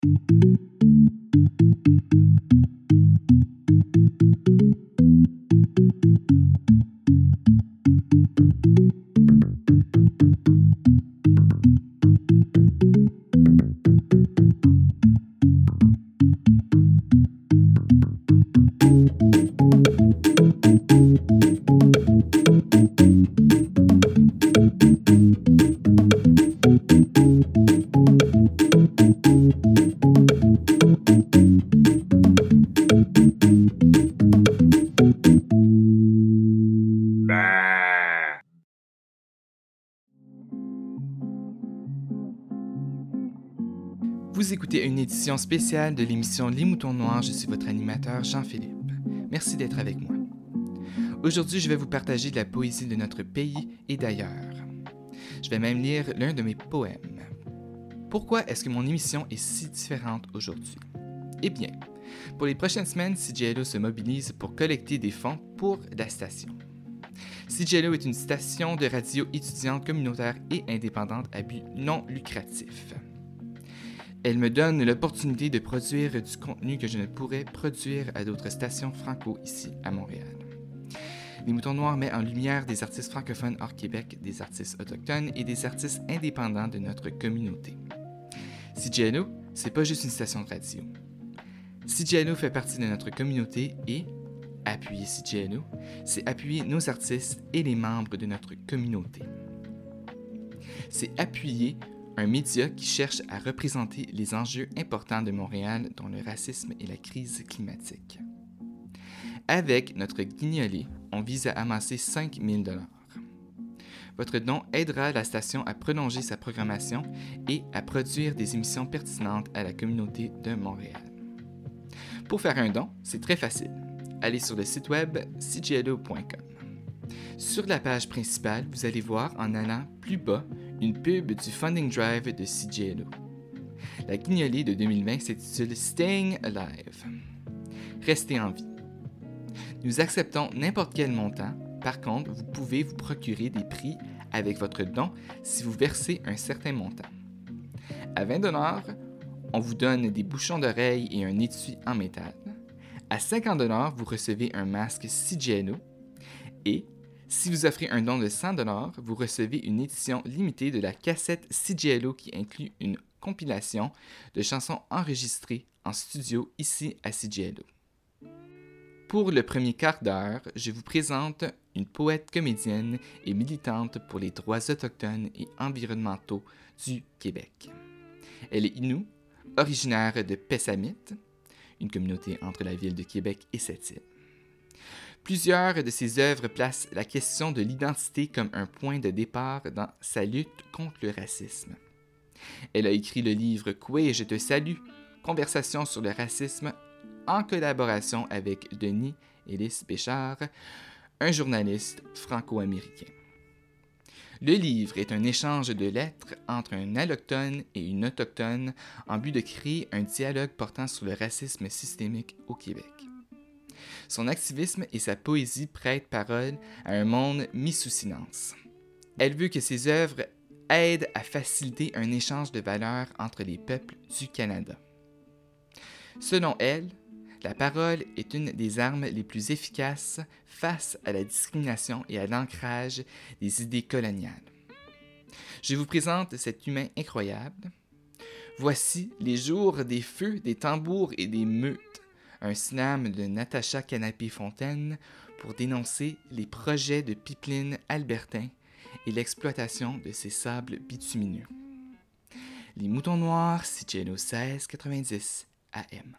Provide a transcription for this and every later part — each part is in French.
Vous écoutez une édition spéciale de l'émission Les Moutons Noirs. Je suis votre animateur Jean-Philippe. Merci d'être avec moi. Aujourd'hui, je vais vous partager de la poésie de notre pays et d'ailleurs. Je vais même lire l'un de mes poèmes. Pourquoi est-ce que mon émission est si différente aujourd'hui? Eh bien, pour les prochaines semaines, CJLO se mobilise pour collecter des fonds pour la station. CJLO est une station de radio étudiante communautaire et indépendante à but non lucratif. Elle me donne l'opportunité de produire du contenu que je ne pourrais produire à d'autres stations franco ici à Montréal. Les Moutons Noirs met en lumière des artistes francophones hors Québec, des artistes autochtones et des artistes indépendants de notre communauté. CJLO, c'est pas juste une station de radio. CJLO fait partie de notre communauté et appuyer CJLO, c'est appuyer nos artistes et les membres de notre communauté. C'est appuyer un média qui cherche à représenter les enjeux importants de Montréal, dont le racisme et la crise climatique. Avec notre guignolée, on vise à amasser 5 000 $. Votre don aidera la station à prolonger sa programmation et à produire des émissions pertinentes à la communauté de Montréal. Pour faire un don, c'est très facile. Allez sur le site web cjlo.com. Sur la page principale, vous allez voir en allant plus bas une pub du Funding Drive de CJLO. La guignolée de 2020 s'intitule Staying Alive. Restez en vie. Nous acceptons n'importe quel montant. Par contre, vous pouvez vous procurer des prix avec votre don si vous versez un certain montant. À 20 $, on vous donne des bouchons d'oreilles et un étui en métal. À 50 $, vous recevez un masque CJLO. Et si vous offrez un don de 100 $, vous recevez une édition limitée de la cassette CJLO qui inclut une compilation de chansons enregistrées en studio ici à CJLO. Pour le premier quart d'heure, je vous présente une poète comédienne et militante pour les droits autochtones et environnementaux du Québec. Elle est Innu, originaire de Pessamit, une communauté entre la ville de Québec et cette île. Plusieurs de ses œuvres placent la question de l'identité comme un point de départ dans sa lutte contre le racisme. Elle a écrit le livre « Koué, je te salue », Conversation sur le racisme, en collaboration avec Denis Ellis Béchard, un journaliste franco-américain. Le livre est un échange de lettres entre un allochtone et une autochtone en but de créer un dialogue portant sur le racisme systémique au Québec. Son activisme et sa poésie prêtent parole à un monde mis sous silence. Elle veut que ses œuvres aident à faciliter un échange de valeurs entre les peuples du Canada. Selon elle, la parole est une des armes les plus efficaces face à la discrimination et à l'ancrage des idées coloniales. Je vous présente cet humain incroyable. Voici les jours des feux, des tambours et des meutes. Un slam de Natacha Canapé-Fontaine pour dénoncer les projets de pipeline albertain et l'exploitation de ces sables bitumineux. Les Moutons Noirs, CJLO 1690 AM.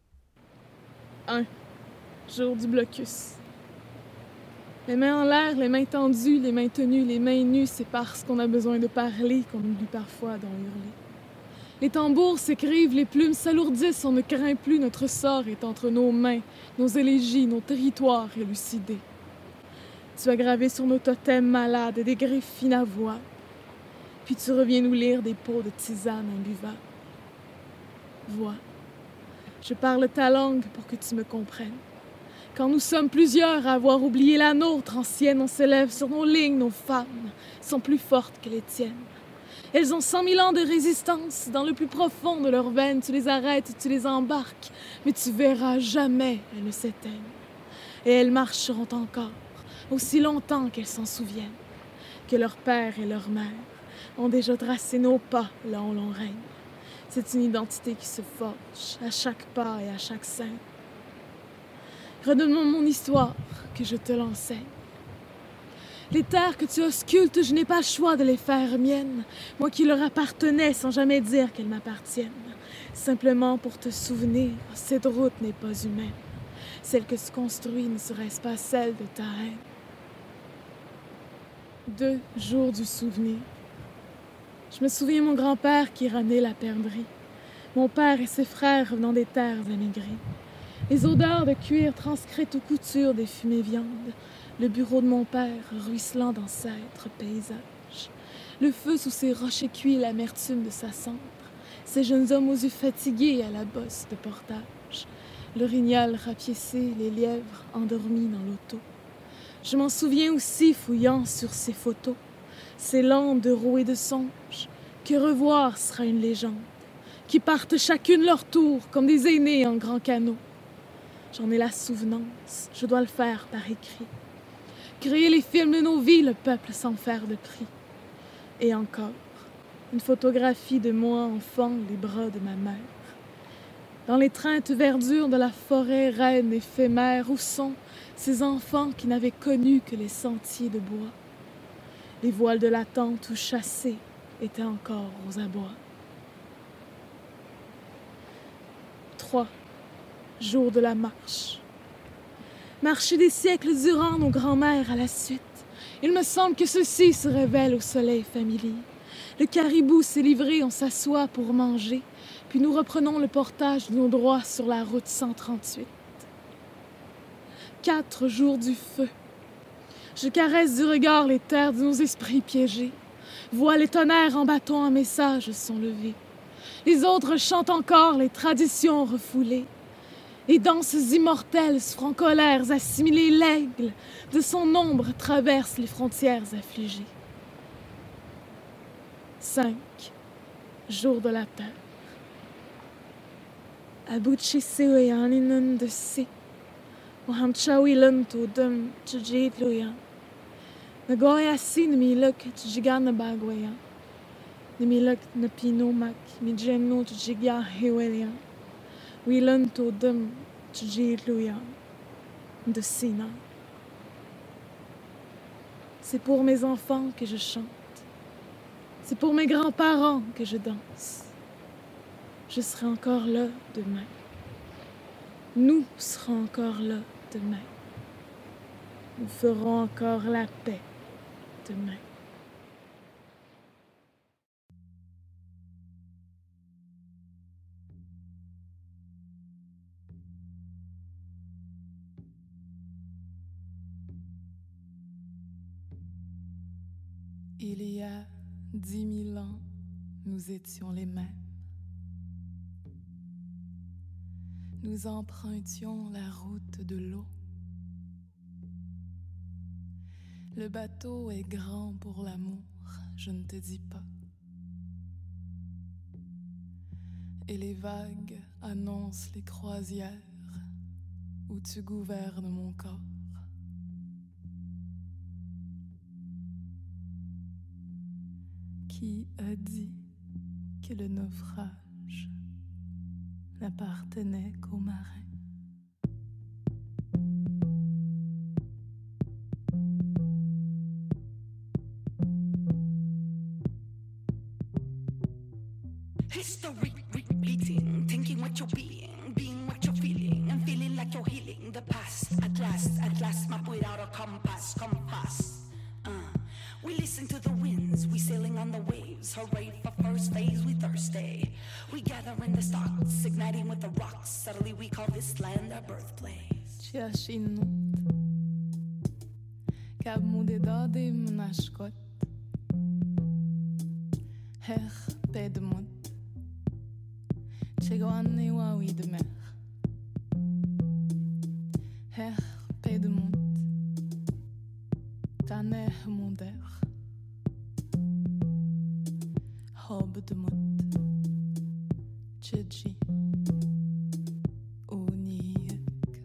1. Jour du blocus. Les mains en l'air, les mains tendues, les mains tenues, les mains nues, c'est parce qu'on a besoin de parler qu'on oublie parfois d'en hurler. Les tambours s'écrivent, les plumes s'alourdissent, on ne craint plus, notre sort est entre nos mains, nos élégies, nos territoires élucidés. Tu as gravé sur nos totems malades des griffes inavouables, puis tu reviens nous lire des pots de tisane imbuvables. Vois, je parle ta langue pour que tu me comprennes. Quand nous sommes plusieurs à avoir oublié la nôtre ancienne, on s'élève sur nos lignes, nos femmes sont plus fortes que les tiennes. Elles ont 100 000 ans de résistance. Dans le plus profond de leurs veines, tu les arrêtes, tu les embarques, mais tu verras jamais elles ne s'éteignent. Et elles marcheront encore, aussi longtemps qu'elles s'en souviennent, que leur père et leur mère ont déjà tracé nos pas là où l'on règne. C'est une identité qui se forge à chaque pas et à chaque scène. Redonne-moi mon histoire, que je te l'enseigne. Les terres que tu auscultes, je n'ai pas le choix de les faire miennes, moi qui leur appartenais sans jamais dire qu'elles m'appartiennent. Simplement pour te souvenir, cette route n'est pas humaine. Celle que tu construis ne serait-ce pas celle de ta haine. 2 jours du souvenir. Je me souviens mon grand-père qui ramenait la perdrix. Mon père et ses frères revenant des terres émigrées. Les odeurs de cuir transcrites aux coutures des fumées viandes. Le bureau de mon père ruisselant d'ancêtres paysages. Le feu sous ses rochers cuits, l'amertume de sa cendre. Ces jeunes hommes aux yeux fatigués à la bosse de portage. L'orignal rapiécé, les lièvres endormis dans l'auto. Je m'en souviens aussi fouillant sur ces photos. Ces landes de roues et de songes, que revoir sera une légende, qui partent chacune leur tour comme des aînés en grand canot. J'en ai la souvenance, je dois le faire par écrit. Créer les films de nos vies, le peuple sans faire de prix. Et encore, une photographie de moi enfant, les bras de ma mère. Dans l'étreinte verdure de la forêt reine éphémère, où sont ces enfants qui n'avaient connu que les sentiers de bois? Les voiles de la tente où chassés étaient encore aux abois. 3 jours de la marche. Marcher des siècles durant nos grands-mères à la suite. Il me semble que ceci se révèle au soleil familier. Le caribou s'est livré, on s'assoit pour manger, puis nous reprenons le portage de nos droits sur la route 138. 4 jours du feu. Je caresse du regard les terres de nos esprits piégés. Vois les tonnerres en bâton un message sont levés. Les autres chantent encore les traditions refoulées. Les danses immortelles francolères assimilées, l'aigle de son ombre traverse les frontières affligées. 5 jours de la terre. Abuchi seweyaninun de si. Wahamchawilan to dum tjitluya. Nagoya si nimiluk tjigana bagwaya. Nimiluk napinomak mijemno tjigya hewelia. Wilan to dum tjitluya. De Sina. C'est pour mes enfants que je chante. C'est pour mes grands-parents que je danse. Je serai encore là demain. Nous serons encore là demain. Nous ferons encore la paix demain. Il y a 10 000 ans, nous étions les mêmes. Nous empruntions la route de l'eau. Le bateau est grand pour l'amour, je ne te dis pas. Et les vagues annoncent les croisières où tu gouvernes mon corps. Qui a dit que le naufrage n'appartenait qu'aux marins? History repeating, thinking what you're being what you're feeling, and feeling like you're healing the past. At last, map without a compass. We listen to the winds, we sailing on the waves. Hooray for first phase, we thirsty. We gather in the stars, igniting with the rocks. Suddenly we call this land our birthplace. Tjashinut, kabmudedade mnashkot, her pedmut, tchegoanne wawidmer, her pedmut, taner munder. بدمت تشجي أونيك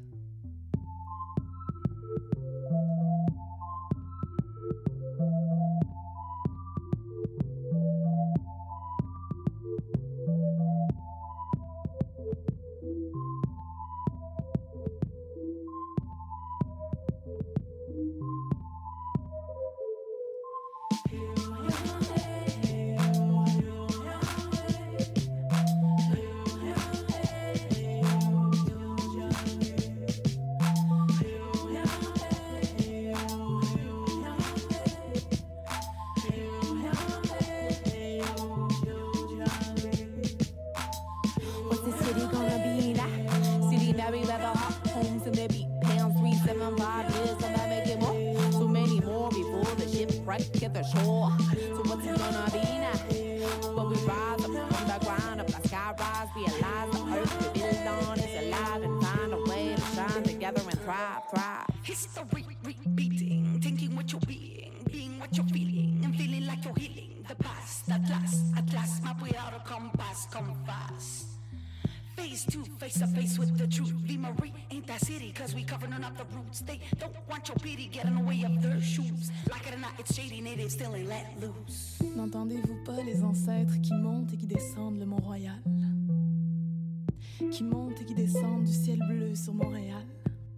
At the shore. So what's it gonna be now? But we rise up from the ground up, the sky rise, realize the earth we build on is alive and find a way to shine together and thrive, thrive. History repeating, thinking what you're being what you're feeling, and feeling like you're healing. The past, at last, my way out of compass, come fast. Face to face with the truth. V-Marie ain't that city, cause we covering up the roots. They don't want your pity, get in the way of their shoes. Like it or not, it's shady, native still ain't let loose. N'entendez-vous pas les ancêtres qui montent et qui descendent le Mont-Royal? Qui montent et qui descendent du ciel bleu sur Montréal.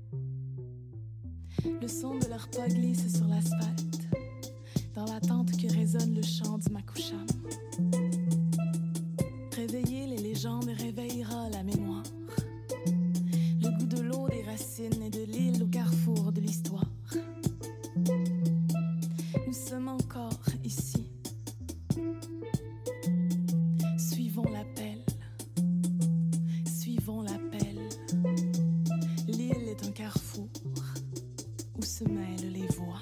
Le son de leurs pas glisse sur l'asphalte, dans l'attente que résonne le chant du Makoucham. Réveiller les légendes réveillera la mémoire. Le goût de l'eau, des racines et de l'île au carrefour de l'histoire. Nous sommes encore ici. Suivons l'appel. Suivons l'appel. L'île est un carrefour où se mêlent les voix.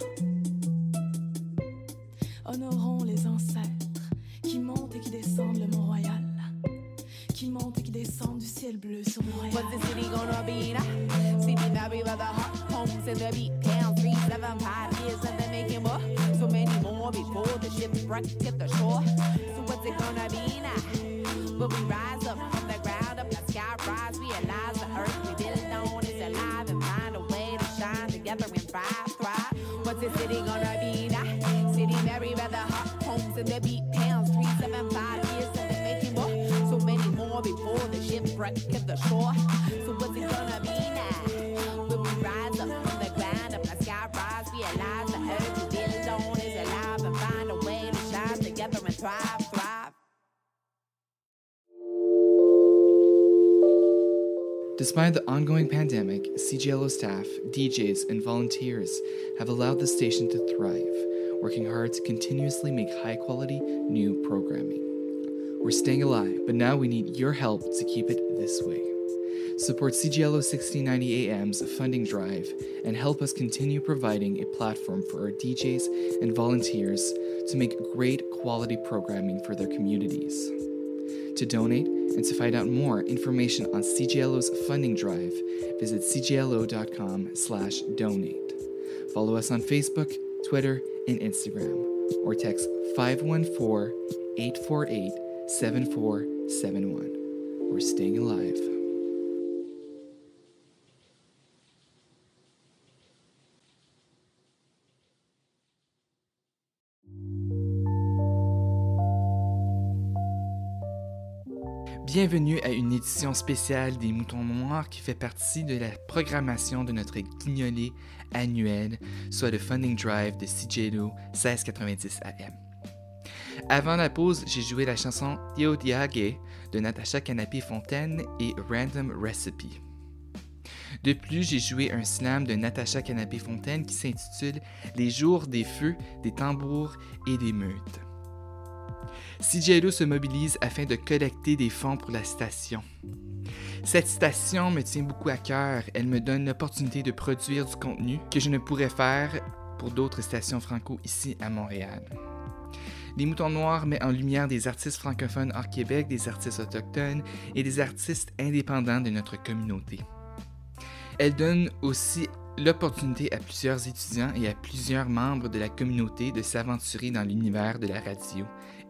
Honorons les ancêtres qui montent et qui descendent le Mont-Royal. Qui montent et qui descendent du ciel bleu sur Montréal. What's the city gonna be now? City Valley with the hot homes and the beat towns, 3, 7, 5 years and they're making more. So many more before the shipwreck hit the shore. So what's it gonna be now? But we rise up from the ground up, the sky rise, realize the earth we build on is alive and find a way to shine together and thrive, thrive. What's the city gonna be now? City Mary with the hot homes and the beat towns, 3, 7, 5 years and they're making more. So many more before the shipwreck hit the shore. So what's it gonna be now? When we rise up from the ground up, the sky rise, realize the earth we build on is alive and find a way to shine together and thrive, thrive. Despite the ongoing pandemic, CJLO staff, DJs, and volunteers have allowed the station to thrive, working hard to continuously make high-quality new programming. We're staying alive, but now we need your help to keep it this way. Support CJLO 1690 AM's funding drive and help us continue providing a platform for our DJs and volunteers to make great quality programming for their communities. To donate and to find out more information on CJLO's funding drive, visit cjlo.com/donate. Follow us on Facebook, Twitter, and Instagram, or text 514-848-7471. We're staying alive. Bienvenue à une édition spéciale des Moutons Noirs qui fait partie de la programmation de notre guignolé annuel, soit le Funding Drive de CJLO 1690 AM. Avant la pause, j'ai joué la chanson Yo Diage de Natacha Canapé-Fontaine et Random Recipe. De plus, j'ai joué un slam de Natacha Canapé-Fontaine qui s'intitule Les jours des feux, des tambours et des meutes. CJLO se mobilise afin de collecter des fonds pour la station. Cette station me tient beaucoup à cœur. Elle me donne l'opportunité de produire du contenu que je ne pourrais faire pour d'autres stations franco ici à Montréal. Les Moutons Noirs met en lumière des artistes francophones hors Québec, des artistes autochtones et des artistes indépendants de notre communauté. Elle donne aussi l'opportunité à plusieurs étudiants et à plusieurs membres de la communauté de s'aventurer dans l'univers de la radio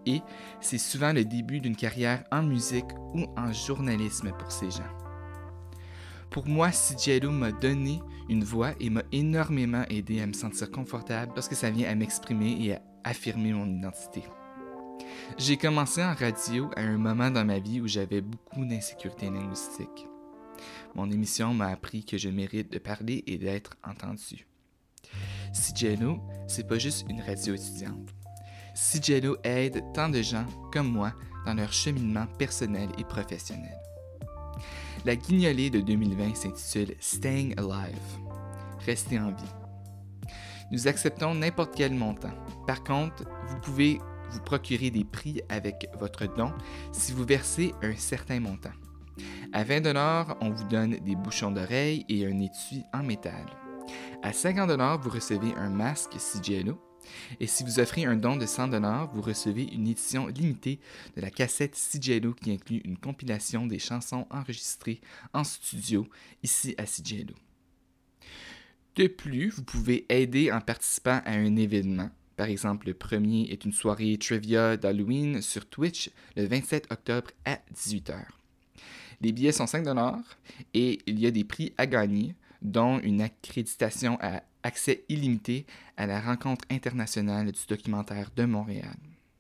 et c'est souvent le début d'une carrière en musique ou en journalisme pour ces gens. Pour moi, Sigelo m'a donné une voix et m'a énormément aidé à me sentir confortable lorsque ça vient à m'exprimer et à affirmer mon identité. J'ai commencé en radio à un moment dans ma vie où j'avais beaucoup d'insécurité linguistique. Mon émission m'a appris que je mérite de parler et d'être entendu. Sigelo, c'est pas juste une radio étudiante. Sigelo aide tant de gens comme moi dans leur cheminement personnel et professionnel. La guignolée de 2020 s'intitule Staying Alive. Restez en vie. Nous acceptons n'importe quel montant. Par contre, vous pouvez vous procurer des prix avec votre don si vous versez un certain montant. À 20 $, on vous donne des bouchons d'oreilles et un étui en métal. À 50 $, vous recevez un masque Sigelo. Et si vous offrez un don de 100 $, vous recevez une édition limitée de la cassette Sigelo qui inclut une compilation des chansons enregistrées en studio ici à Sigelo. De plus, vous pouvez aider en participant à un événement. Par exemple, le premier est une soirée trivia d'Halloween sur Twitch le 27 octobre à 18h. Les billets sont 5 $ et il y a des prix à gagner, dont une accréditation à accès illimité à la rencontre internationale du documentaire de Montréal.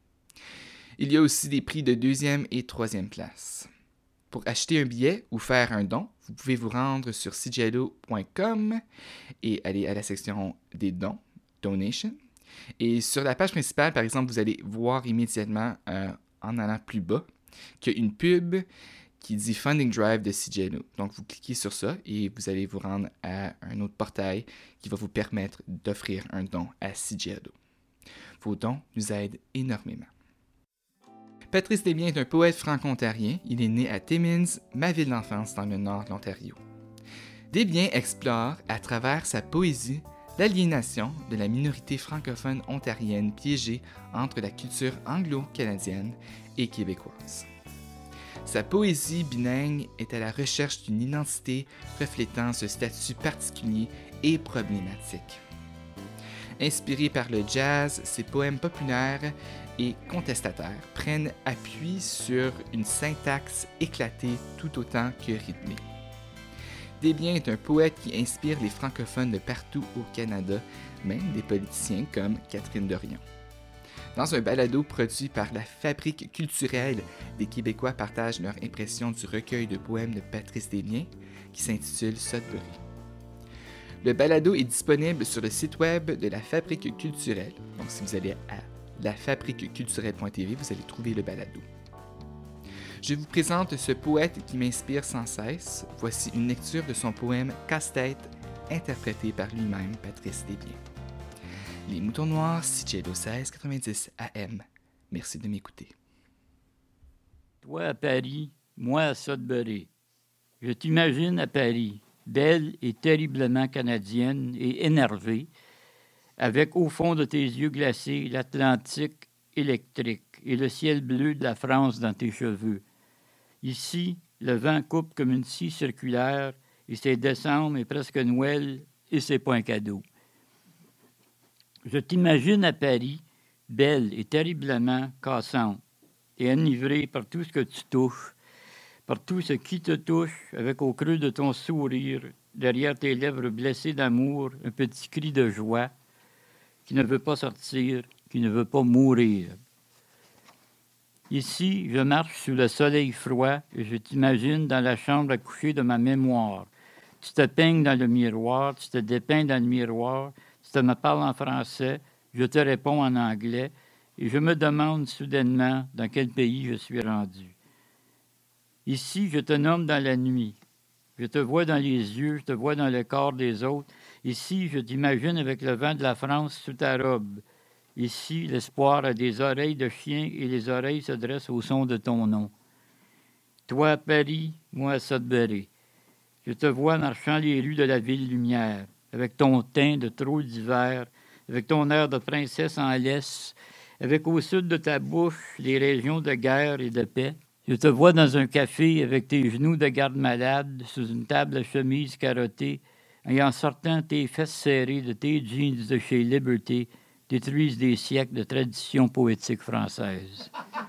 Il y a aussi des prix de 2e et 3e place. Pour acheter un billet ou faire un don, vous pouvez vous rendre sur sigelo.com et aller à la section des dons, Donation. Et sur la page principale, par exemple, vous allez voir immédiatement, en allant plus bas, qu'il y a une pub qui dit Funding Drive de Sigelo. Donc, vous cliquez sur ça et vous allez vous rendre à un autre portail qui va vous permettre d'offrir un don à Sigelo. Vos dons nous aident énormément. Patrice Desbiens est un poète franco-ontarien. Il est né à Timmins, ma ville d'enfance dans le nord de l'Ontario. Desbiens explore, à travers sa poésie, l'aliénation de la minorité francophone ontarienne piégée entre la culture anglo-canadienne et québécoise. Sa poésie bilingue est à la recherche d'une identité reflétant ce statut particulier et problématique. Inspiré par le jazz, ses poèmes populaires et contestataires prennent appui sur une syntaxe éclatée tout autant que rythmée. Desbiens est un poète qui inspire les francophones de partout au Canada, même des politiciens comme Catherine Dorion. Dans un balado produit par la Fabrique culturelle, des Québécois partagent leur impression du recueil de poèmes de Patrice Desbiens, qui s'intitule Sudbury. Le balado est disponible sur le site web de la Fabrique culturelle. Donc, si vous allez à lafabriqueculturelle.tv, vous allez trouver le balado. Je vous présente ce poète qui m'inspire sans cesse. Voici une lecture de son poème Casse-tête, interprété par lui-même, Patrice Desbiens. Les Moutons Noirs, Sigelo 1690 AM. Merci de m'écouter. Toi à Paris, moi à Sudbury. Je t'imagine à Paris, belle et terriblement canadienne et énervée, avec au fond de tes yeux glacés l'Atlantique électrique et le ciel bleu de la France dans tes cheveux. Ici, le vent coupe comme une scie circulaire et c'est décembre et presque Noël et c'est pas un cadeau. Je t'imagine à Paris, belle et terriblement cassante et enivrée par tout ce que tu touches, par tout ce qui te touche, avec au creux de ton sourire, derrière tes lèvres blessées d'amour, un petit cri de joie qui ne veut pas sortir, qui ne veut pas mourir. Ici, je marche sous le soleil froid et je t'imagine dans la chambre à coucher de ma mémoire. Tu te peignes dans le miroir, tu te dépeins dans le miroir, tu me parles en français, je te réponds en anglais et je me demande soudainement dans quel pays je suis rendu. Ici, je te nomme dans la nuit. Je te vois dans les yeux, je te vois dans le corps des autres. Ici, je t'imagine avec le vent de la France sous ta robe. Ici, l'espoir a des oreilles de chien et les oreilles se dressent au son de ton nom. Toi à Paris, moi à Sudbury. Je te vois marchant les rues de la ville lumière, avec ton teint de trou d'hiver, avec ton air de princesse en laisse, avec au sud de ta bouche les régions de guerre et de paix. Je te vois dans un café avec tes genoux de garde-malade, sous une table à chemise carottée, et en sortant tes fesses serrées de tes jeans de chez Liberty, détruisent des siècles de tradition poétique française.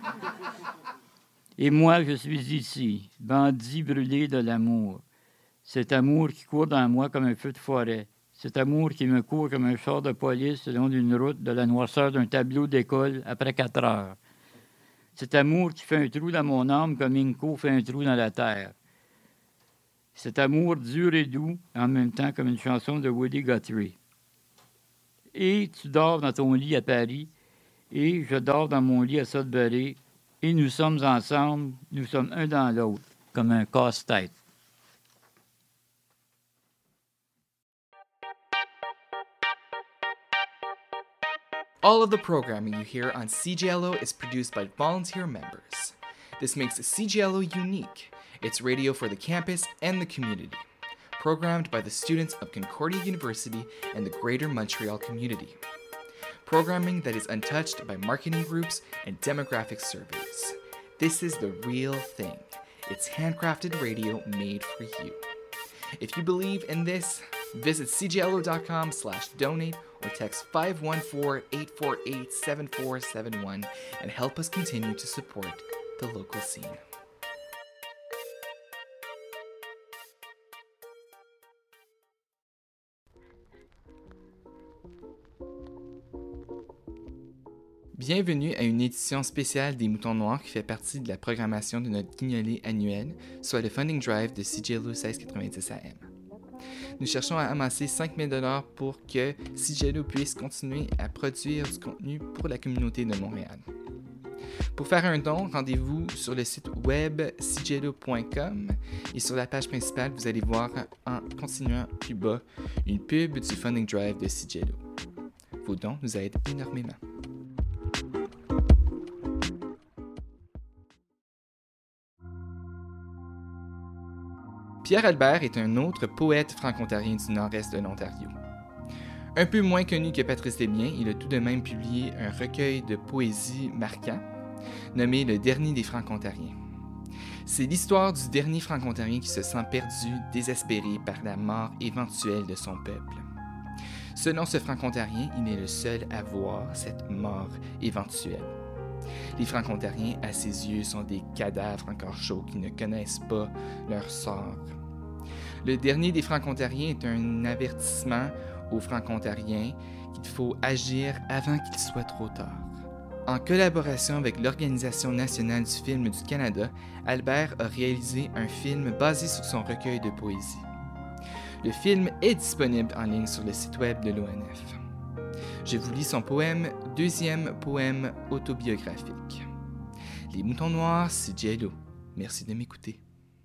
Et moi, je suis ici, bandit brûlé de l'amour. Cet amour qui court dans moi comme un feu de forêt. Cet amour qui me court comme un char de police le long d'une route de la noirceur d'un tableau d'école après 4 heures. Cet amour qui fait un trou dans mon âme comme Inco fait un trou dans la terre. Cet amour dur et doux, en même temps comme une chanson de Woody Guthrie. Et tu dors dans ton lit à Paris, et je dors dans mon lit à Sudbury, et nous sommes ensemble, nous sommes un dans l'autre, comme un casse-tête. All of the programming you hear on CJLO is produced by volunteer members. This makes CJLO unique. It's radio for the campus and the community. Programmed by the students of Concordia University and the Greater Montreal community. Programming that is untouched by marketing groups and demographic surveys. This is the real thing. It's handcrafted radio made for you. If you believe in this, visit cjlo.com/donate or text 514-848-7471 and help us continue to support the local scene. Bienvenue à une édition spéciale des Moutons Noirs qui fait partie de la programmation de notre guignolée annuel, soit le Funding Drive de CJLO 1690 AM. Nous cherchons à amasser 5 000 $ pour que CJLO puisse continuer à produire du contenu pour la communauté de Montréal. Pour faire un don, rendez-vous sur le site web cjlo.com et sur la page principale, vous allez voir en continuant plus bas une pub du Funding Drive de CJLO. Vos dons nous aident énormément. Pierre Albert est un autre poète franco-ontarien du nord-est de l'Ontario. Un peu moins connu que Patrice Desbiens, il a tout de même publié un recueil de poésie marquant, nommé Le Dernier des Franco-Ontariens. C'est l'histoire du dernier franco-ontarien qui se sent perdu, désespéré par la mort éventuelle de son peuple. Selon ce franco-ontarien, il est le seul à voir cette mort éventuelle. Les franco-ontariens, à ses yeux, sont des cadavres encore chauds qui ne connaissent pas leur sort. Le dernier des franco-ontariens est un avertissement aux franco-ontariens qu'il faut agir avant qu'il soit trop tard. En collaboration avec l'Organisation nationale du film du Canada, Albert a réalisé un film basé sur son recueil de poésie. Le film est disponible en ligne sur le site web de l'ONF. Je vous lis son poème, deuxième poème autobiographique. Les Moutons Noirs, CJLO. Merci de m'écouter.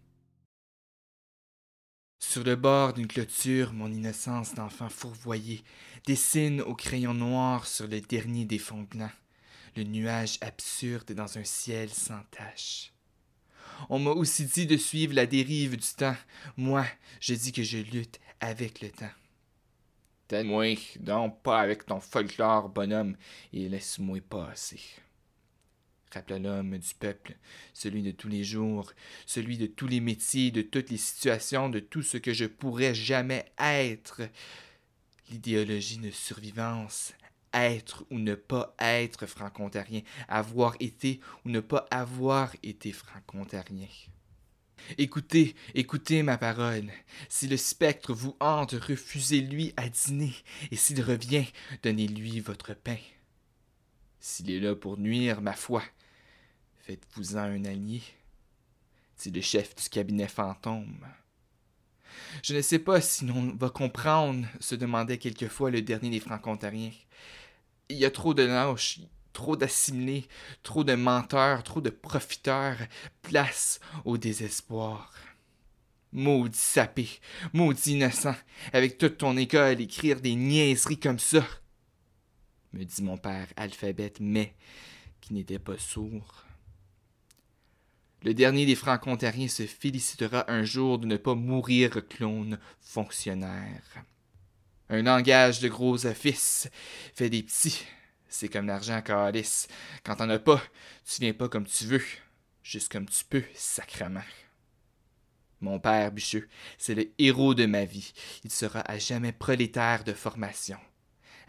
Sur le bord d'une clôture, mon innocence d'enfant fourvoyé dessine au crayon noir sur le dernier des fonds blancs, le nuage absurde dans un ciel sans tache. On m'a aussi dit de suivre la dérive du temps. Moi, je dis que je lutte avec le temps. T'aide-moi donc pas avec ton folklore, bonhomme, et laisse-moi passer. Rappela l'homme du peuple, celui de tous les jours, celui de tous les métiers, de toutes les situations, de tout ce que je pourrais jamais être. L'idéologie de survivance, être ou ne pas être franco-ontarien, avoir été ou ne pas avoir été franco-ontarien. Écoutez, écoutez ma parole. Si le spectre vous hante, refusez-lui à dîner, et s'il revient, donnez-lui votre pain. S'il est là pour nuire, ma foi, faites-vous-en un allié, dit le chef du cabinet fantôme. Je ne sais pas si l'on va comprendre, se demandait quelquefois le dernier des franco-ontariens. Il y a trop de lâches, trop d'assimilés, trop de menteurs, trop de profiteurs, place au désespoir. Maudit sapé, maudit innocent, avec toute ton école, écrire des niaiseries comme ça, me dit mon père alphabète, mais qui n'était pas sourd. Le dernier des franco-ontariens se félicitera un jour de ne pas mourir clone fonctionnaire. Un langage de gros office fait des petits. C'est comme l'argent calice. Quand t'en as pas, tu viens pas comme tu veux, juste comme tu peux, sacrement. Mon père Bûcheux, c'est le héros de ma vie. Il sera à jamais prolétaire de formation.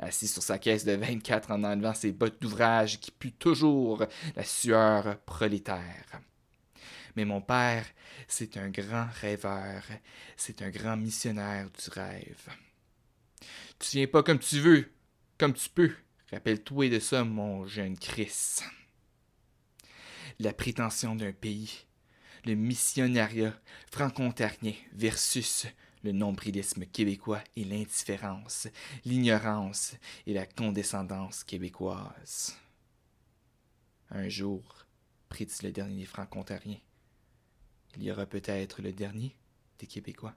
assis sur sa caisse de 24 en enlevant ses bottes d'ouvrage qui puent toujours la sueur prolétaire. Mais mon père, c'est un grand rêveur, c'est un grand missionnaire du rêve. Tu viens pas comme tu veux, comme tu peux. Rappelle-toi de ça, mon jeune Chris. La prétention d'un pays, le missionnariat franco-ontarien versus le nombrilisme québécois et l'indifférence, l'ignorance et la condescendance québécoise. Un jour, prédit le dernier des franco-ontariens, il y aura peut-être le dernier des Québécois.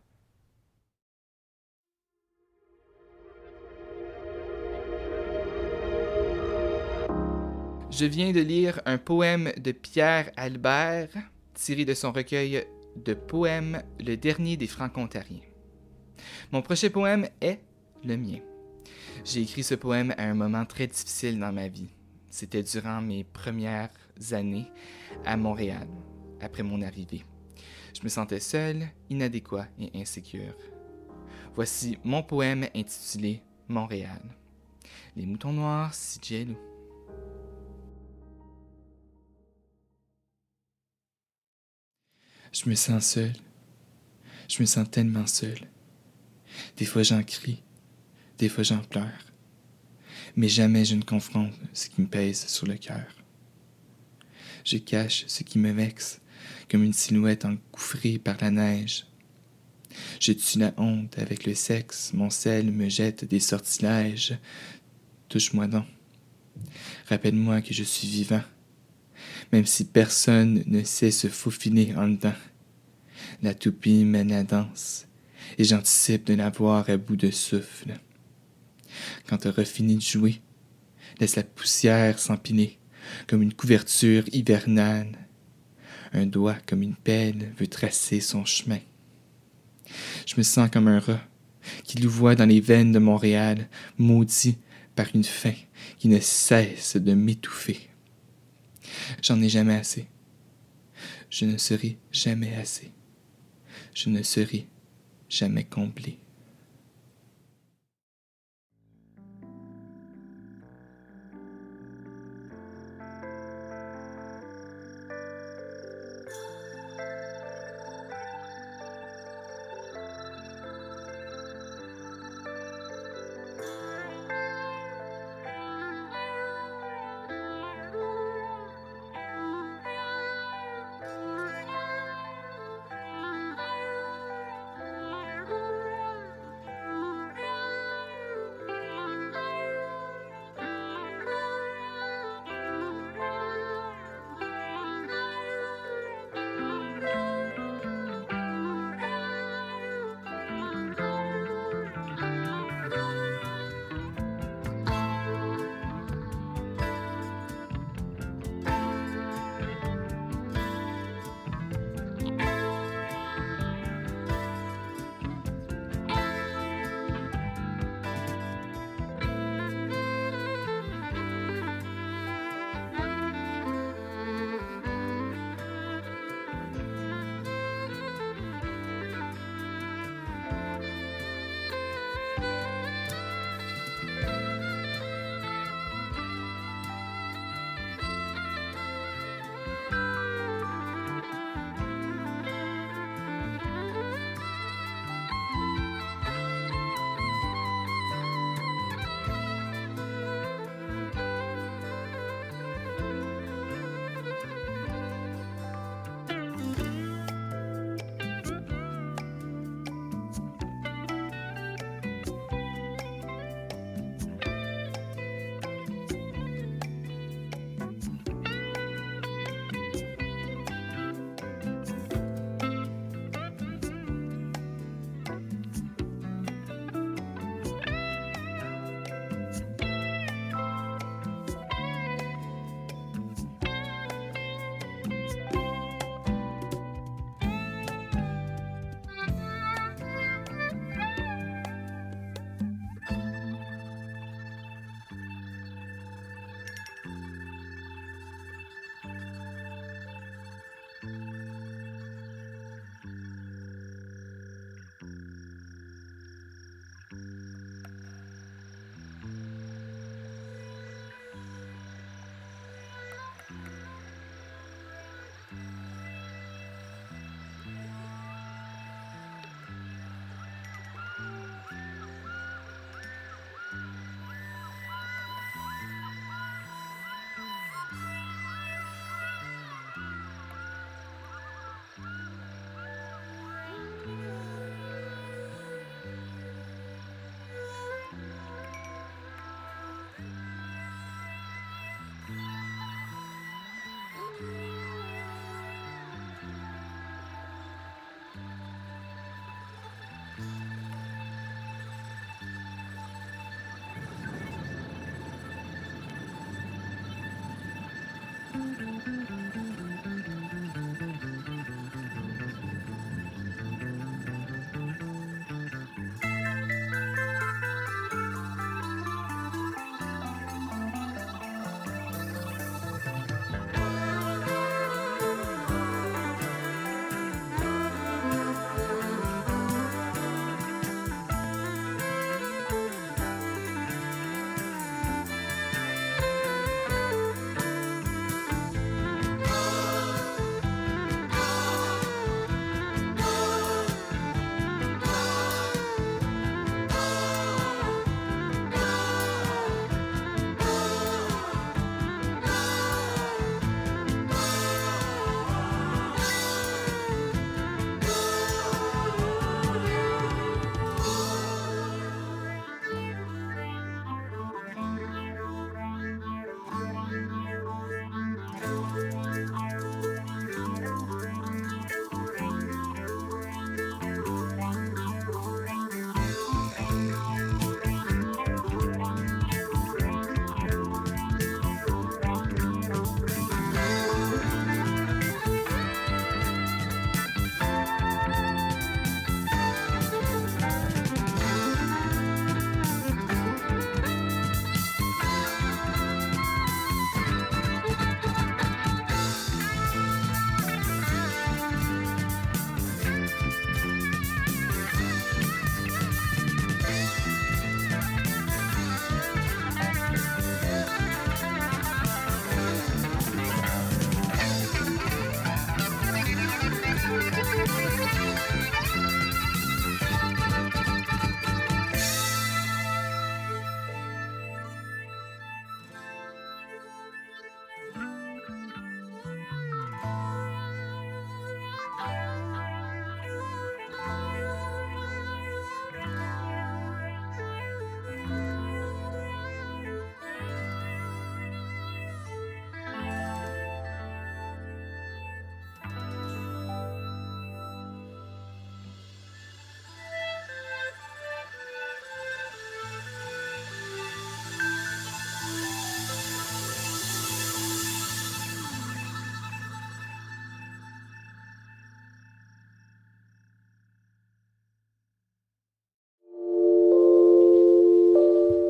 Je viens de lire un poème de Pierre Albert, tiré de son recueil de poèmes Le dernier des franco-ontariens. Mon prochain poème est le mien. J'ai écrit ce poème à un moment très difficile dans ma vie. C'était durant mes premières années à Montréal, après mon arrivée. Je me sentais seul, inadéquat et insécure. Voici mon poème intitulé Montréal. Les moutons noirs, si jaloux. Je me sens seul. Je me sens tellement seul. Des fois j'en crie, des fois j'en pleure. Mais jamais je ne confronte ce qui me pèse sur le cœur. Je cache ce qui me vexe, comme une silhouette engouffrée par la neige. Je tue la honte avec le sexe, mon sel me jette des sortilèges. Touche-moi donc. Rappelle-moi que je suis vivant, même si personne ne sait se faufiler en dedans. La toupie mène la danse, et j'anticipe de la voir à bout de souffle. Quand t'auras fini de jouer, laisse la poussière s'empiler comme une couverture hivernale. Un doigt comme une pelle veut tracer son chemin. Je me sens comme un rat qui louvoie dans les veines de Montréal, maudit par une faim qui ne cesse de m'étouffer. J'en ai jamais assez. Je ne serai jamais assez. Je ne serai jamais comblé.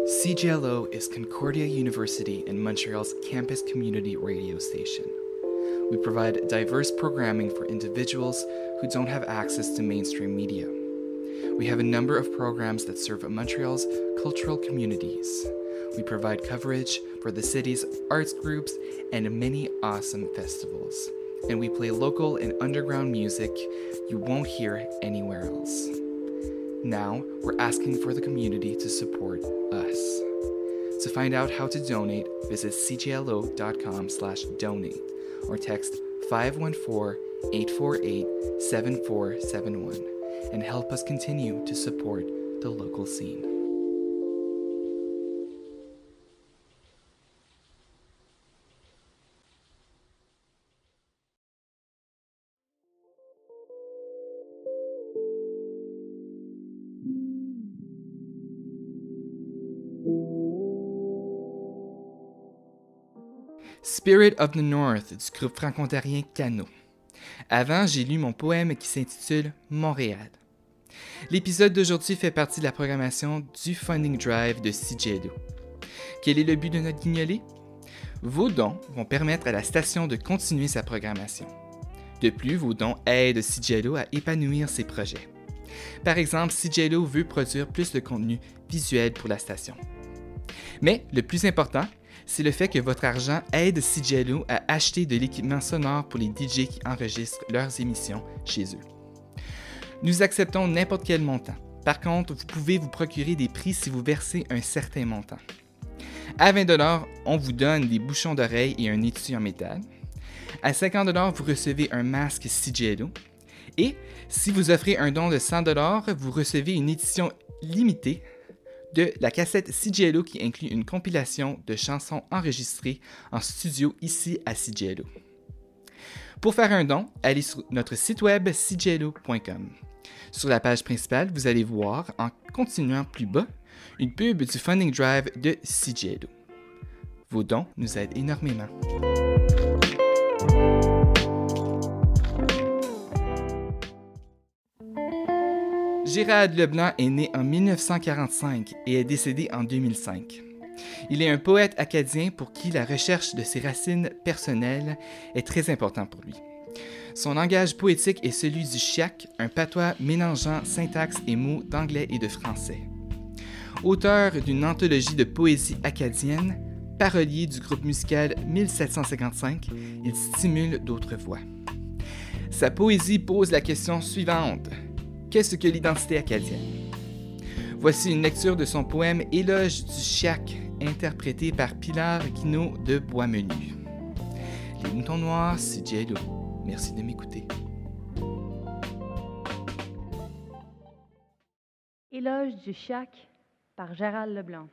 CJLO is Concordia University in Montreal's campus community radio station. We provide diverse programming for individuals who don't have access to mainstream media. We have a number of programs that serve Montreal's cultural communities. We provide coverage for the city's arts groups and many awesome festivals. And we play local and underground music you won't hear anywhere else. Now, we're asking for the community to support us. To find out how to donate, visit cjlo.com/donate or text 514-848-7471 and help us continue to support the local scene. Spirit of the North du groupe franco-ontarien Cano. Avant, j'ai lu mon poème qui s'intitule Montréal. L'épisode d'aujourd'hui fait partie de la programmation du Funding Drive de CJLO. Quel est le but de notre guignolée? Vos dons vont permettre à la station de continuer sa programmation. De plus, vos dons aident CJLO à épanouir ses projets. Par exemple, CJLO veut produire plus de contenu visuel pour la station. Mais le plus important, c'est le fait que votre argent aide CJLO à acheter de l'équipement sonore pour les DJ qui enregistrent leurs émissions chez eux. Nous acceptons n'importe quel montant. Par contre, vous pouvez vous procurer des prix si vous versez un certain montant. À 20 $, on vous donne des bouchons d'oreilles et un étui en métal. À 50 $, vous recevez un masque CJLO. Et si vous offrez un don de 100 $, vous recevez une édition limitée de la cassette CJLO qui inclut une compilation de chansons enregistrées en studio ici à CJLO. Pour faire un don, allez sur notre site web cjlo.com. Sur la page principale, vous allez voir, en continuant plus bas, une pub du Funding Drive de CJLO. Vos dons nous aident énormément. Gérald Leblanc est né en 1945 et est décédé en 2005. Il est un poète acadien pour qui la recherche de ses racines personnelles est très importante pour lui. Son langage poétique est celui du chiac, un patois mélangeant syntaxe et mots d'anglais et de français. Auteur d'une anthologie de poésie acadienne, parolier du groupe musical 1755, il stimule d'autres voix. Sa poésie pose la question suivante. Qu'est-ce que l'identité acadienne? Voici une lecture de son poème Éloge du chiac, interprété par Pilar Guinaud de Boismenu. Les moutons noirs, CJLO. Merci de m'écouter. Éloge du chiac par Gérald Leblanc.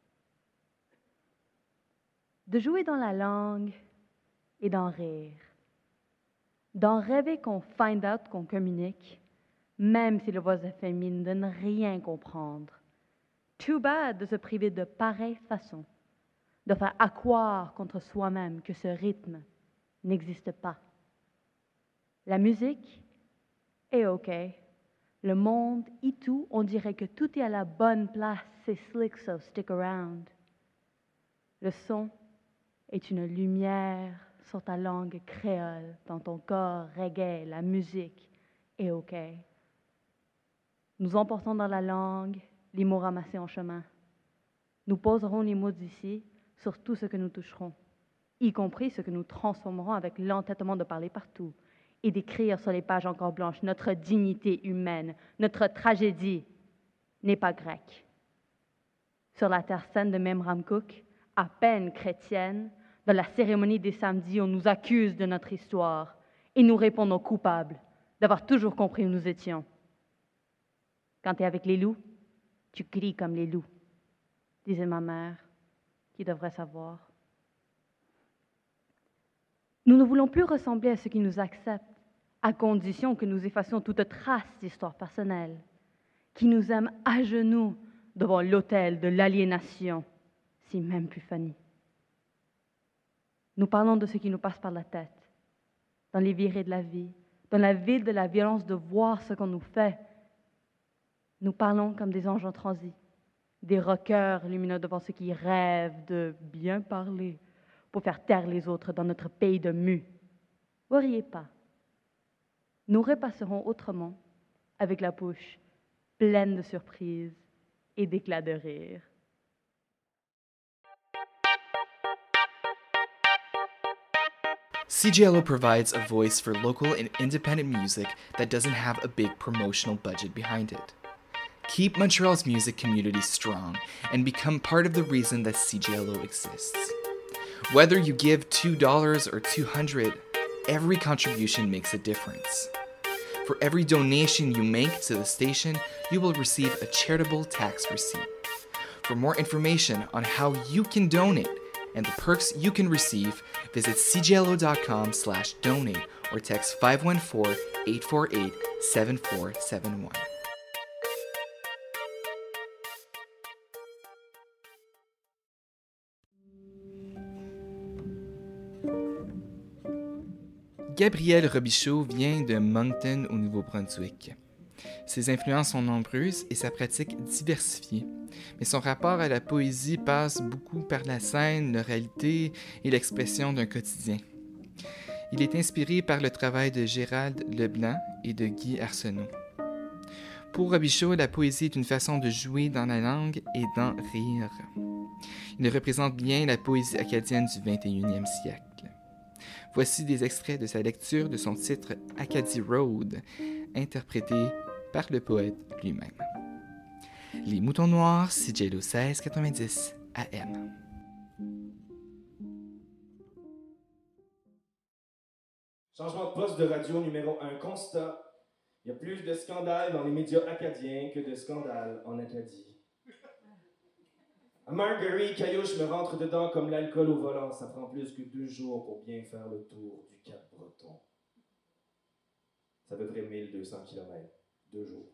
De jouer dans la langue et d'en rire. D'en rêver qu'on find out qu'on communique, même si le voisin féminin de ne rien comprendre. Too bad de se priver de pareille façon, de faire accroire contre soi-même que ce rythme n'existe pas. La musique est OK. Le monde et tout, on dirait que tout est à la bonne place, c'est slick, so stick around. Le son est une lumière sur ta langue créole, dans ton corps reggae, la musique est OK. Nous emportons dans la langue les mots ramassés en chemin. Nous poserons les mots d'ici sur tout ce que nous toucherons, y compris ce que nous transformerons avec l'entêtement de parler partout et d'écrire sur les pages encore blanches notre dignité humaine, notre tragédie n'est pas grecque. Sur la terre sainte de Memramcook, à peine chrétienne, dans la cérémonie des samedis, on nous accuse de notre histoire et nous répondons coupables d'avoir toujours compris où nous étions. Quand tu es avec les loups, tu cries comme les loups, disait ma mère, qui devrait savoir. Nous ne voulons plus ressembler à ceux qui nous acceptent, à condition que nous effacions toute trace d'histoire personnelle, qui nous aiment à genoux devant l'autel de l'aliénation, si même plus funny. Nous parlons de ce qui nous passe par la tête, dans les virées de la vie, dans la ville de la violence de voir ce qu'on nous fait. Nous parlons comme des anges en transit, des rockeurs lumineux devant ceux qui rêvent de bien parler pour faire taire les autres dans notre pays de mue. Vous riez pas. Nous repasserons autrement, avec la bouche pleine de surprises et d'éclats de rire. CJLO provides a voice for local and independent music that doesn't have a big promotional budget behind it. Keep Montreal's music community strong and become part of the reason that CJLO exists. Whether you give $2 or $200, every contribution makes a difference. For every donation you make to the station, you will receive a charitable tax receipt. For more information on how you can donate and the perks you can receive, visit cjlo.com/donate or text 514-848-7471. Gabriel Robichaud vient de Moncton au Nouveau-Brunswick. Ses influences sont nombreuses et sa pratique diversifiée, mais son rapport à la poésie passe beaucoup par la scène, l'oralité et l'expression d'un quotidien. Il est inspiré par le travail de Gérald Leblanc et de Guy Arsenault. Pour Robichaud, la poésie est une façon de jouer dans la langue et d'en rire. Il représente bien la poésie acadienne du 21e siècle. Voici des extraits de sa lecture de son titre Acadie Road, interprété par le poète lui-même. Les Moutons Noirs, CJLO 1690 AM. Changement de poste de radio numéro 1. Constat. Il y a plus de scandales dans les médias acadiens que de scandales en Acadie. À Marguerite, Caillouche me rentre dedans comme l'alcool au volant. Ça prend plus que 2 jours pour bien faire le tour du Cap-Breton. C'est à peu près 1200 km. 2 jours.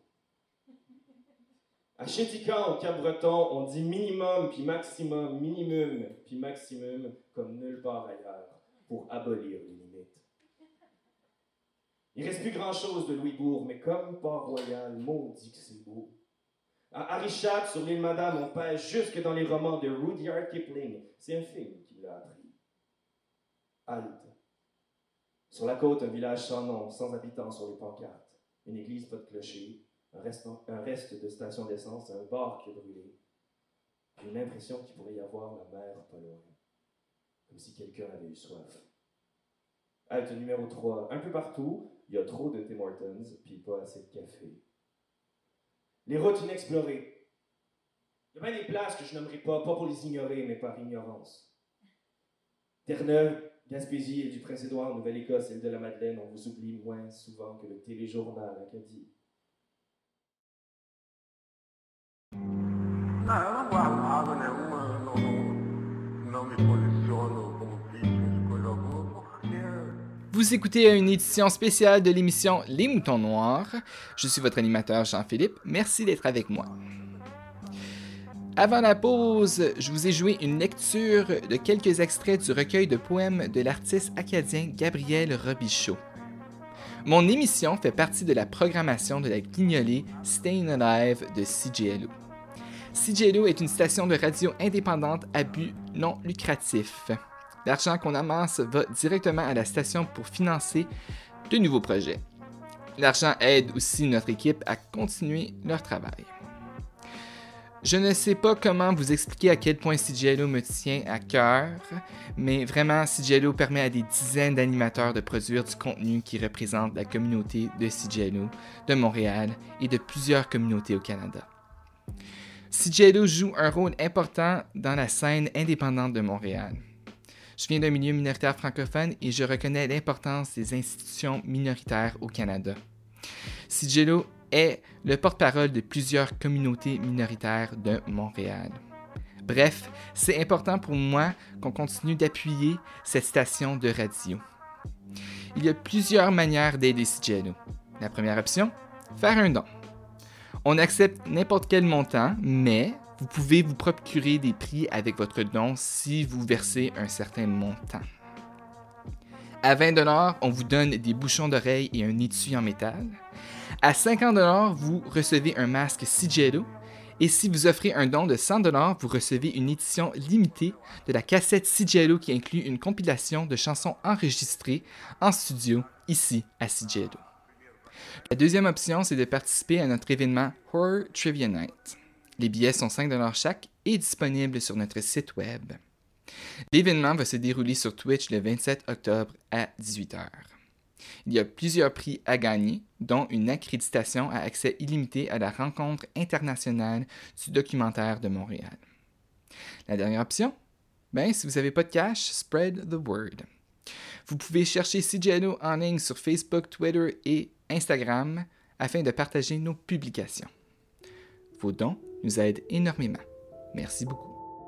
À Chéticamp, au Cap-Breton, on dit minimum, puis maximum, minimum, puis maximum, comme nulle part ailleurs, pour abolir les limites. Il reste plus grand-chose de Louisbourg, mais comme Port-Royal, maudit que c'est beau. À Arichat, sur l'île Madame, on pêche jusque dans les romans de Rudyard Kipling. C'est un film qui me l'a appris. Halte. Sur la côte, un village sans nom, sans habitants sur les pancartes. Une église pas de clocher, un reste de station d'essence, un bar qui a brûlé. J'ai une impression qu'il pourrait y avoir la mer pas loin. Comme si quelqu'un avait eu soif. Halte numéro 3. Un peu partout, il y a trop de Tim Hortons, puis pas assez de café. Les routes inexplorées. Il y a bien des places que je n'aimerais pas pour les ignorer, mais par ignorance. Terre-Neuve, Gaspésie et du Prince-Édouard, Nouvelle-Écosse, île de la Madeleine, on vous oublie moins souvent que le téléjournal Acadie. Vous écoutez une édition spéciale de l'émission Les Moutons Noirs. Je suis votre animateur Jean-Philippe. Merci d'être avec moi. Avant la pause, je vous ai joué une lecture de quelques extraits du recueil de poèmes de l'artiste acadien Gabriel Robichaud. Mon émission fait partie de la programmation de la guignolée Staying Alive de CJLO. CJLO est une station de radio indépendante à but non lucratif. L'argent qu'on amasse va directement à la station pour financer de nouveaux projets. L'argent aide aussi notre équipe à continuer leur travail. Je ne sais pas comment vous expliquer à quel point CJLO me tient à cœur, mais vraiment, CJLO permet à des dizaines d'animateurs de produire du contenu qui représente la communauté de CJLO, de Montréal et de plusieurs communautés au Canada. CJLO joue un rôle important dans la scène indépendante de Montréal. Je viens d'un milieu minoritaire francophone et je reconnais l'importance des institutions minoritaires au Canada. CJLO est le porte-parole de plusieurs communautés minoritaires de Montréal. Bref, c'est important pour moi qu'on continue d'appuyer cette station de radio. Il y a plusieurs manières d'aider CJLO. La première option, faire un don. On accepte n'importe quel montant, mais vous pouvez vous procurer des prix avec votre don si vous versez un certain montant. À 20 $, on vous donne des bouchons d'oreilles et un étui en métal. À 50 $, vous recevez un masque CJLO. Et si vous offrez un don de 100 $, vous recevez une édition limitée de la cassette Cigiello qui inclut une compilation de chansons enregistrées en studio ici à Cigiello. La deuxième option, c'est de participer à notre événement Horror Trivia Night. Les billets sont 5 $ chaque et disponibles sur notre site web. L'événement va se dérouler sur Twitch le 27 octobre à 18h. Il y a plusieurs prix à gagner, dont une accréditation à accès illimité à la rencontre internationale du documentaire de Montréal. La dernière option? Si vous n'avez pas de cash, spread the word. Vous pouvez chercher Cigiello en ligne sur Facebook, Twitter et Instagram afin de partager nos publications. Vos dons nous aident énormément. Merci beaucoup.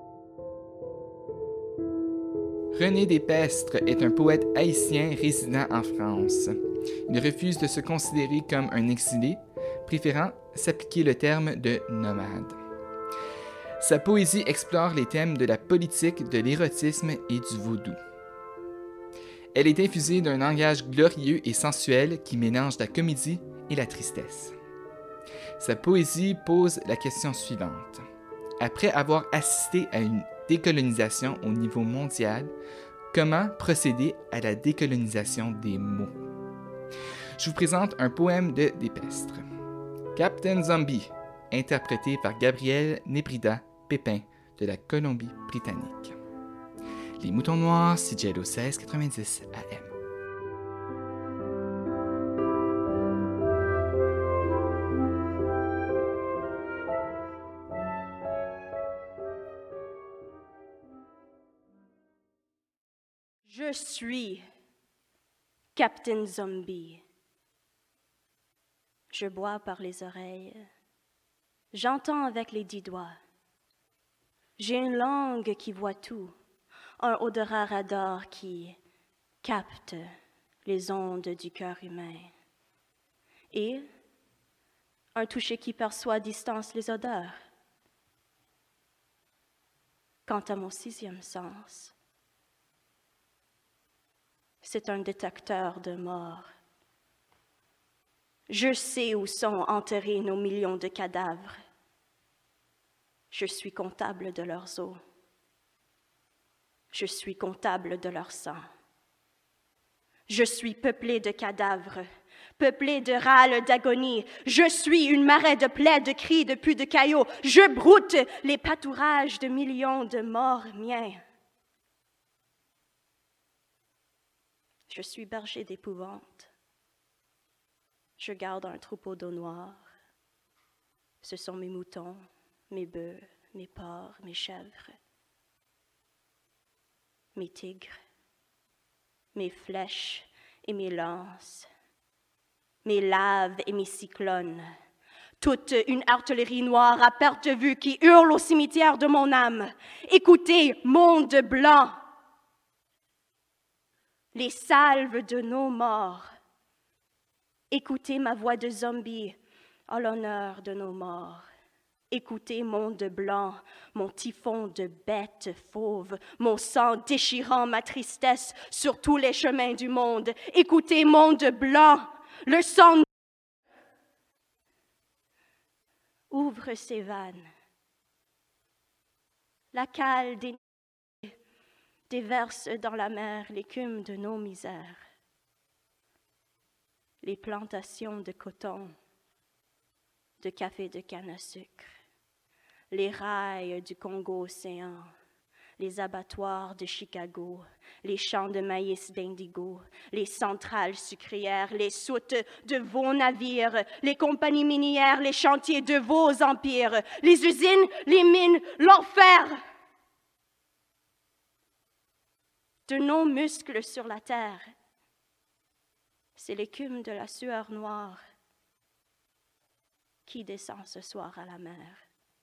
René Despestre est un poète haïtien résidant en France. Il refuse de se considérer comme un exilé, préférant s'appliquer le terme de nomade. Sa poésie explore les thèmes de la politique, de l'érotisme et du vaudou. Elle est infusée d'un langage glorieux et sensuel qui mélange la comédie et la tristesse. Sa poésie pose la question suivante. Après avoir assisté à une décolonisation au niveau mondial, comment procéder à la décolonisation des mots? Je vous présente un poème de Despestre. Captain Zombie, interprété par Gabriel Nébrida Pépin de la Colombie-Britannique. Les Moutons Noirs, Cigiello 1690 AM. Je suis Captain Zombie. Je bois par les oreilles. J'entends avec les 10 doigts. J'ai une langue qui voit tout, un odorat radar qui capte les ondes du cœur humain et un toucher qui perçoit à distance les odeurs. Quant à mon 6e sens, c'est un détecteur de mort. Je sais où sont enterrés nos millions de cadavres. Je suis comptable de leurs os. Je suis comptable de leur sang. Je suis peuplé de cadavres, peuplé de râles d'agonie. Je suis une marée de plaies, de cris, de pus, de caillots. Je broute les pâtourages de millions de morts miens. Je suis berger d'épouvante. Je garde un troupeau d'eau noire. Ce sont mes moutons, mes bœufs, mes porcs, mes chèvres, mes tigres, mes flèches et mes lances, mes laves et mes cyclones, toute une artillerie noire à perte de vue qui hurle au cimetière de mon âme. Écoutez, monde blanc, les salves de nos morts. Écoutez ma voix de zombie en l'honneur de nos morts. Écoutez, monde blanc, mon typhon de bête fauve, mon sang déchirant ma tristesse sur tous les chemins du monde. Écoutez, monde blanc, le sang ouvre ses vannes. La cale déverse dans la mer l'écume de nos misères. Les plantations de coton, de café de canne à sucre, les rails du Congo-Océan, les abattoirs de Chicago, les champs de maïs d'Indigo, les centrales sucrières, les soutes de vos navires, les compagnies minières, les chantiers de vos empires, les usines, les mines, l'enfer de nos muscles sur la terre. C'est l'écume de la sueur noire qui descend ce soir à la mer.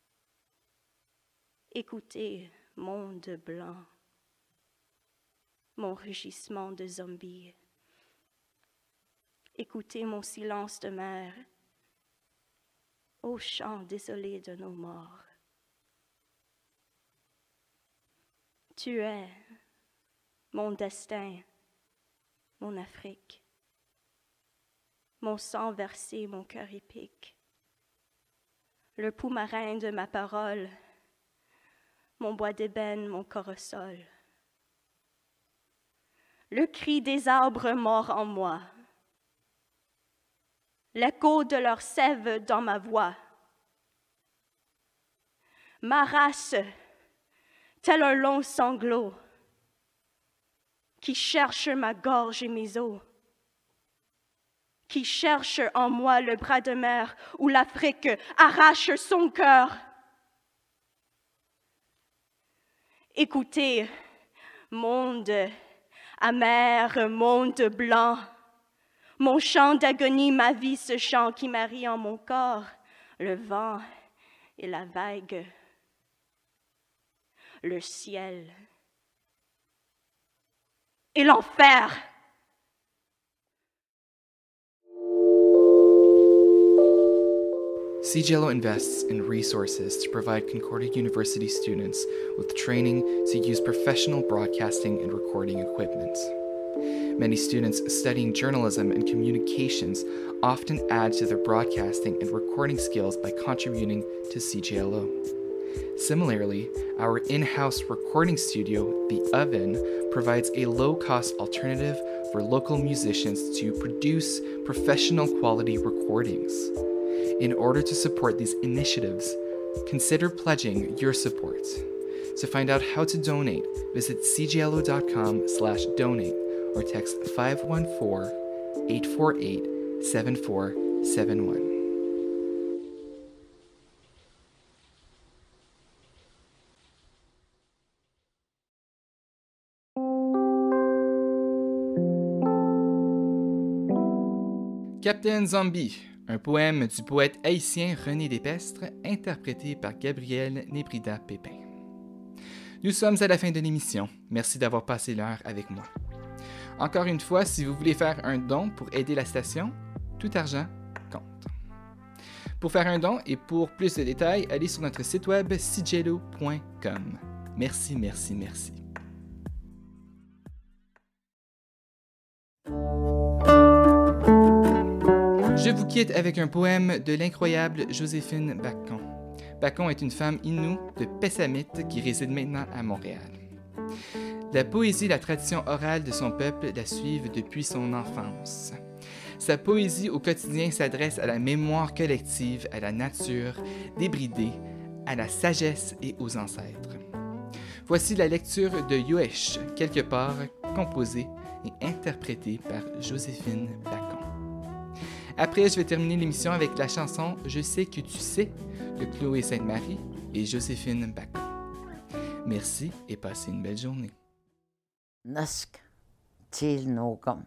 Écoutez, monde blanc, mon rugissement de zombie. Écoutez mon silence de mer, ô chant désolé de nos morts. Tu es mon destin, mon Afrique, mon sang versé, mon cœur épique. le poux-marin de ma parole, mon bois d'ébène, mon corps au sol. Le cri des arbres morts en moi, l'écho de leur sève dans ma voix. Ma race, tel un long sanglot, qui cherche ma gorge et mes os, qui cherche en moi le bras de mer où l'Afrique arrache son cœur. Écoutez, monde amer, monde blanc, mon chant d'agonie, ma vie, ce chant qui marie en mon corps, le vent et la vague, le ciel et l'enfer. CJLO invests in resources to provide Concordia University students with training to use professional broadcasting and recording equipment. Many students studying journalism and communications often add to their broadcasting and recording skills by contributing to CJLO. Similarly, our in-house recording studio, The Oven, provides a low-cost alternative for local musicians to produce professional quality recordings. In order to support these initiatives, consider pledging your support. To find out how to donate, visit cjlo.com/donate or text 514-848-7471. Captain Zombie, un poème du poète haïtien René Despestre, interprété par Gabrielle Nébrida-Pépin. Nous sommes à la fin de l'émission. Merci d'avoir passé l'heure avec moi. Encore une fois, si vous voulez faire un don pour aider la station, tout argent compte. Pour faire un don et pour plus de détails, allez sur notre site web cjlo.com. Merci, merci, merci. Je vous quitte avec un poème de l'incroyable Joséphine Bacon. Bacon est une femme inoue de Pessamit qui réside maintenant à Montréal. La poésie et la tradition orale de son peuple la suivent depuis son enfance. Sa poésie au quotidien s'adresse à la mémoire collective, à la nature débridée, à la sagesse et aux ancêtres. Voici la lecture de Yoesh, quelque part composée et interprétée par Joséphine Bacon. Après, je vais terminer l'émission avec la chanson « Je sais que tu sais » de Chloé Sainte-Marie et Joséphine Bacon. Merci et passez une belle journée. Nask til nogam.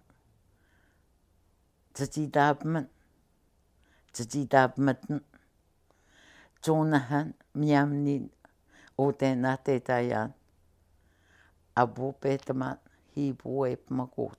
Tadidabman. Tadidabmaten. Jonahan miamnin odenatetayan. Abu betman hibuep magot.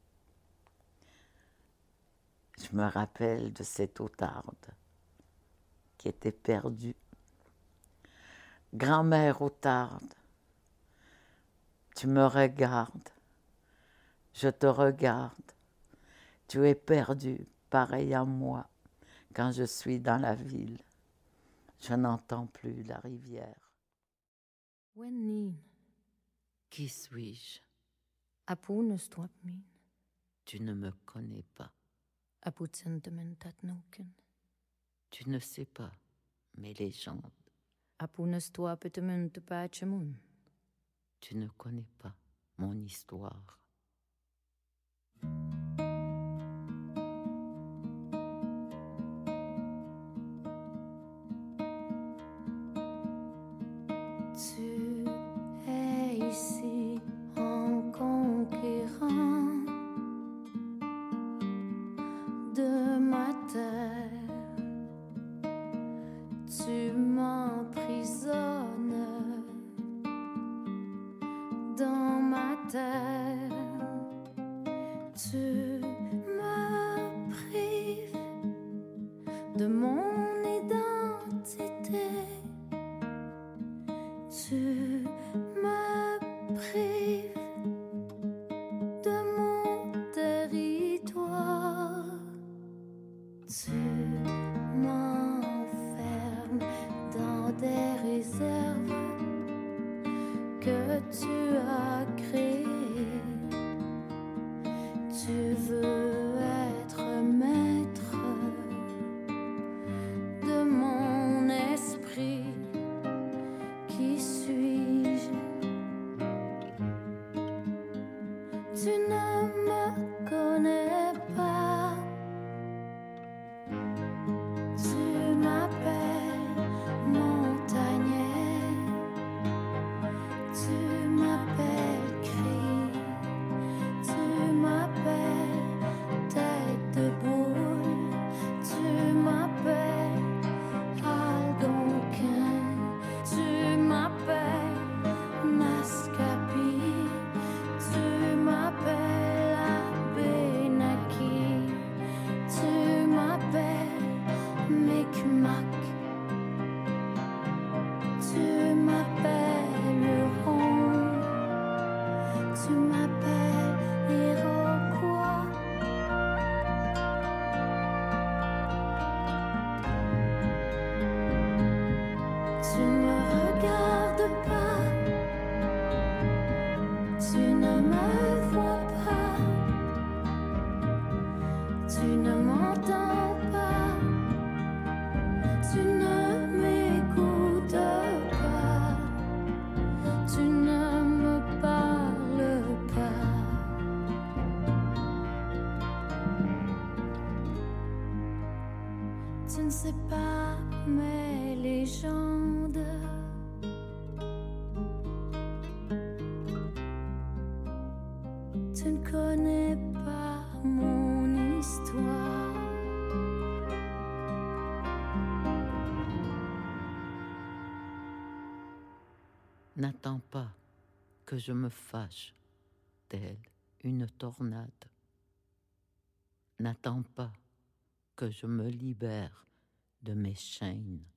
Je me rappelle de cette outarde qui était perdue. Grand-mère outarde, tu me regardes, je te regarde. Tu es perdue, pareil à moi, quand je suis dans la ville. Je n'entends plus la rivière. Wennin, Qui suis-je? Apunustwapmin, Tu ne me connais pas. Aputsentementatnuken, Tu ne sais pas mes légendes. Apunustwapetemuntupachemun, Tu ne connais pas mon histoire. Tu es ici en conquérant de ma terre. Tu m'emprisonnes dans ma terre. Tu me prives de mon identité. Tu me prives de mon territoire. Tu m'enfermes réserve que tu as créée. Tu veux être maître de mon esprit. Qui suis-je? Tu ne me connais pas. Tu m'appelles montagnais. Tu m'appelles cri. Tu m'appelles tête de boule. Tu m'appelles algonquin. Tu m'appelles Nascapi. Tu m'appelles Abénaki. Tu m'appelles Micmac. Tu m'appelles Huron. Tu m'appelles Iroquois. Tu ne regardes pas. Tu ne me vois pas. Tu ne m'entends pas. Tu ne m'écoutes pas. Tu ne me parles pas. Tu ne sais pas mes légendes. Tu ne connais pas mon histoire. N'attends pas que je me fâche, telle une tornade. N'attends pas que je me libère de mes chaînes.